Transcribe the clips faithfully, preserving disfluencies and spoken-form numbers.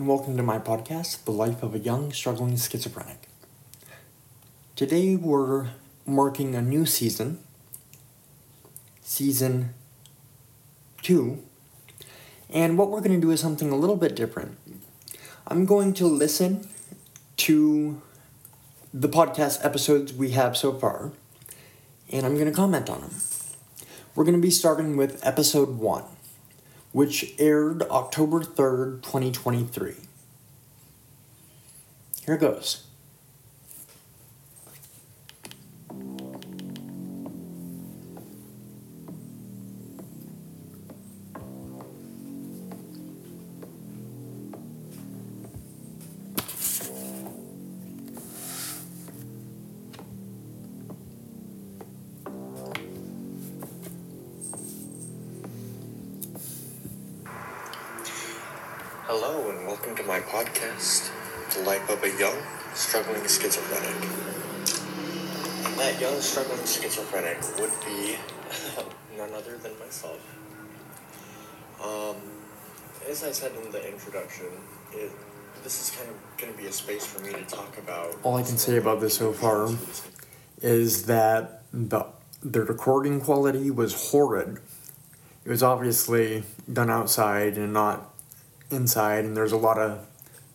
and welcome to my podcast, The Life of a Young Struggling Schizophrenic. Today we're marking a new season, season two, and what we're going to do is something a little bit different. I'm going to listen to the podcast episodes we have so far, and I'm going to comment on them. We're going to be starting with episode one, which aired October third, twenty twenty-three. Here goes. Hello and welcome to my podcast, The Life of a Young Struggling Schizophrenic. And that young struggling schizophrenic would be none other than myself. Um, as I said in the introduction, it, this is kind of going to be a space for me to talk about... All I can say about this so far is that the the recording quality was horrid. It was obviously done outside and not inside, and there's a lot of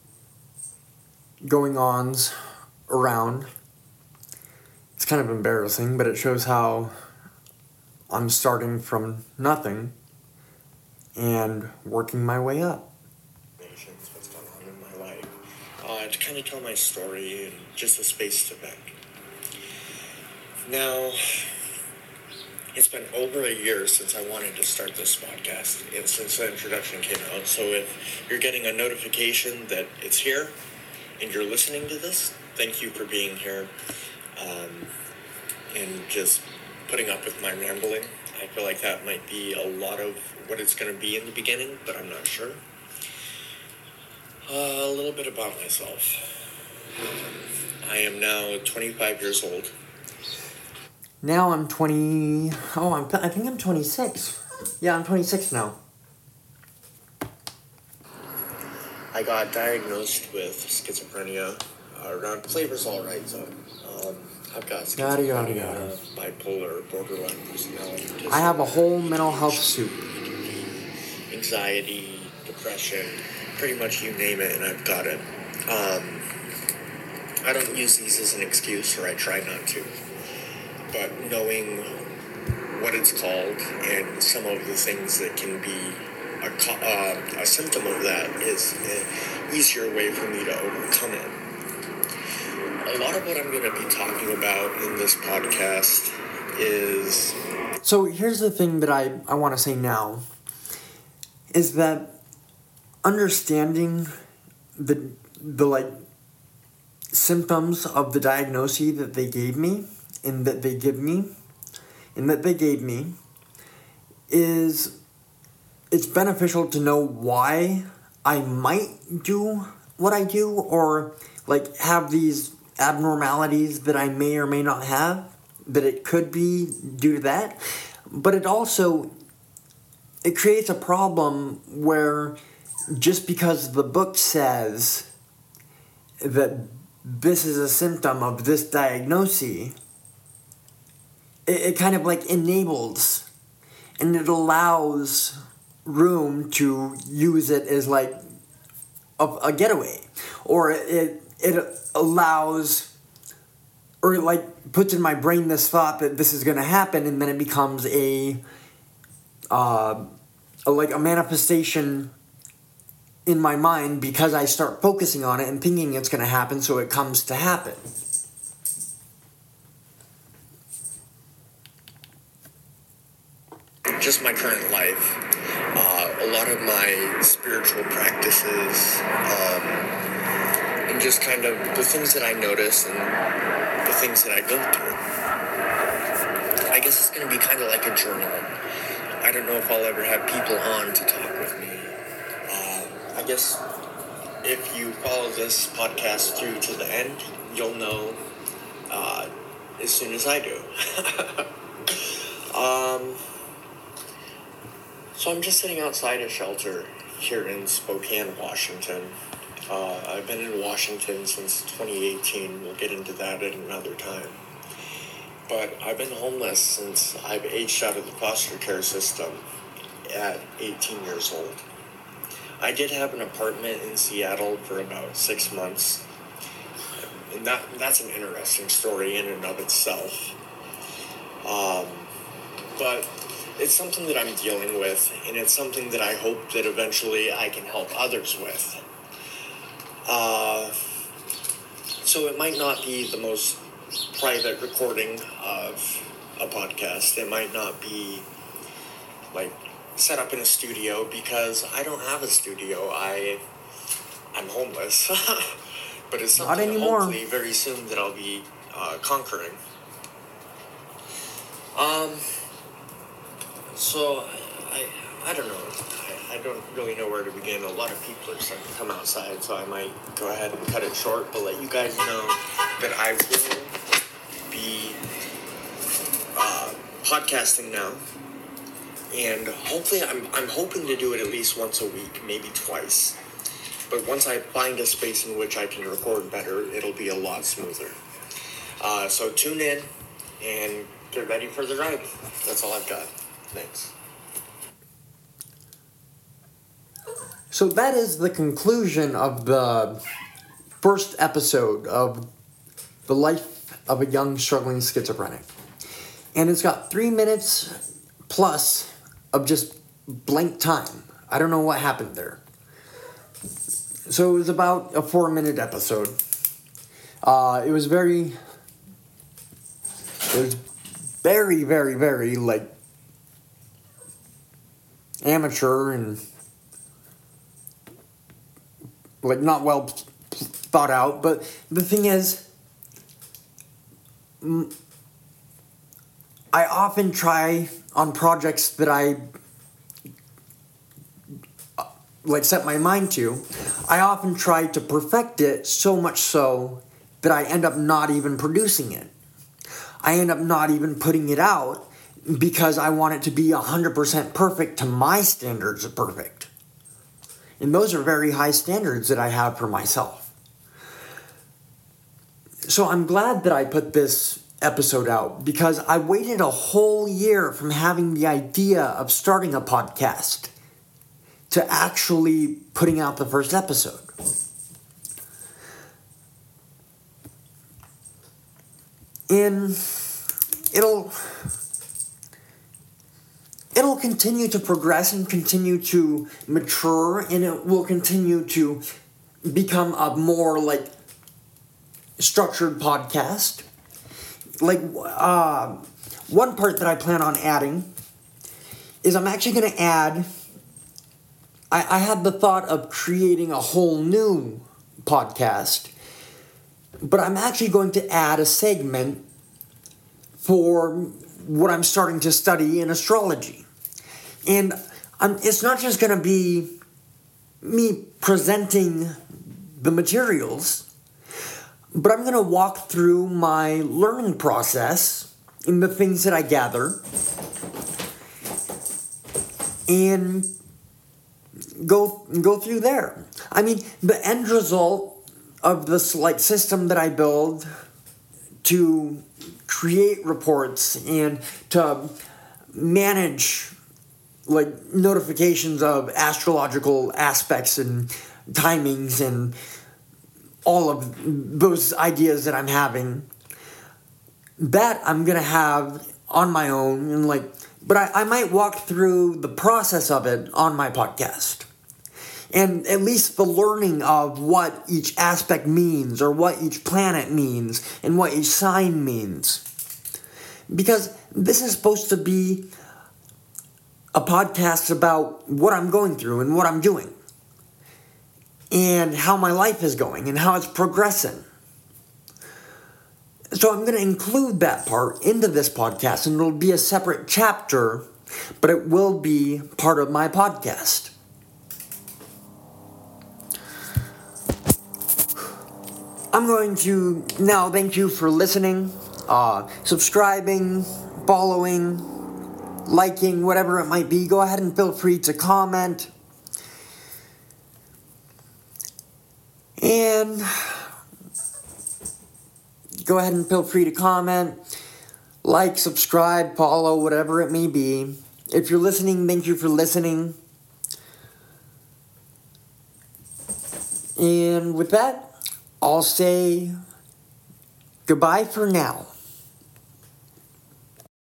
going-ons around. It's kind of embarrassing, but it shows how I'm starting from nothing and working my way up. What's going on in my life? Uh, to kind of tell my story and just a space to vent. Now, it's been over a year since I wanted to start this podcast, and since the introduction came out. So if you're getting a notification that it's here, and you're listening to this, thank you for being here, um, and just putting up with my rambling. I feel like that might be a lot of what it's going to be in the beginning, but I'm not sure. Uh, a little bit about myself. Um, I am now twenty-five years old. Now I'm twenty... Oh, I'm, I think I'm twenty-six. Yeah, I'm twenty-six now. I got diagnosed with schizophrenia uh, around Flavor's All Right Zone. Um, I've got schizophrenia, yada, yada, yada. Bipolar, borderline personality disorder. I have a whole mental health soup. Anxiety, depression, pretty much you name it, and I've got it. Um, I don't use these as an excuse, or I try not to. But knowing what it's called and some of the things that can be a, uh, a symptom of that is an easier way for me to overcome it. A lot of what I'm going to be talking about in this podcast is... So here's the thing that I, I want to say now, is that understanding the the like symptoms of the diagnosis that they gave me, and that they give me, and that they gave me, is it's beneficial to know why I might do what I do, or like have these abnormalities that I may or may not have, that it could be due to that. But it also, it creates a problem where just because the book says that this is a symptom of this diagnosis, it, it kind of like enables and it allows room to use it as like a, a getaway, or it it allows, or it like puts in my brain this thought that this is going to happen, and then it becomes a, uh, a like a manifestation in my mind because I start focusing on it and thinking it's going to happen, so it comes to happen. Just my current life, uh, a lot of my spiritual practices, um, and just kind of the things that I notice and the things that I go through. I guess it's going to be kind of like a journal. I don't know if I'll ever have people on to talk with me. Uh, I guess if you follow this podcast through to the end, you'll know uh, as soon as I do. um... So I'm just sitting outside a shelter here in Spokane, Washington, Uh, I've been in Washington since twenty eighteen. We'll get into that at another time. But I've been homeless since I've aged out of the foster care system at eighteen years old. I did have an apartment in Seattle for about six months. And that that's an interesting story in and of itself. Um, but it's something that I'm dealing with, and it's something that I hope that eventually I can help others with. Uh, so it might not be the most private recording of a podcast. It might not be like set up in a studio because I don't have a studio. I I'm homeless. But it's something not anymore. Hopefully very soon that I'll be uh, conquering. Um. So I I, I don't know. I, I don't really know where to begin. A lot of people are starting to come outside, so I might go ahead and cut it short. But let you guys know that I will be uh, podcasting now, and hopefully I'm I'm hoping to do it at least once a week, maybe twice. But once I find a space in which I can record better, it'll be a lot smoother. Uh, so tune in and get ready for the ride. That's all I've got. Thanks. So that is the conclusion of the first episode of The Life of a Young Struggling Schizophrenic. And it's got three minutes plus of just blank time. I don't know what happened there. So it was about a four-minute episode. Uh, it was very, it was very, very, very, like, amateur and, like, not well thought out. But the thing is, I often try on projects that I like set my mind to, I often try to perfect it so much so that I end up not even producing it. I end up not even putting it out because I want it to be one hundred percent perfect to my standards of perfect. And those are very high standards that I have for myself. So I'm glad that I put this episode out because I waited a whole year from having the idea of starting a podcast to actually putting out the first episode. And it'll it'll continue to progress and continue to mature, and it will continue to become a more like structured podcast. Like uh, one part that I plan on adding is I'm actually going to add I, I had the thought of creating a whole new podcast, but I'm actually going to add a segment for what I'm starting to study in astrology. And I'm, it's not just going to be me presenting the materials, but I'm going to walk through my learning process and the things that I gather and go go through there. I mean, the end result of this like system that I build to create reports and to manage like notifications of astrological aspects and timings and all of those ideas that I'm having, that I'm gonna have on my own and like but I, I might walk through the process of it on my podcast. And at least the learning of what each aspect means or what each planet means and what each sign means. Because this is supposed to be a podcast about what I'm going through and what I'm doing. And how my life is going and how it's progressing. So I'm going to include that part into this podcast, and it'll be a separate chapter, but it will be part of my podcast. I'm going to now thank you for listening, uh, subscribing, following, liking, whatever it might be. Go ahead and feel free to comment. again, go ahead and feel free to comment, like, subscribe, follow, whatever it may be. If you're listening, thank you for listening. And with that, I'll say goodbye for now.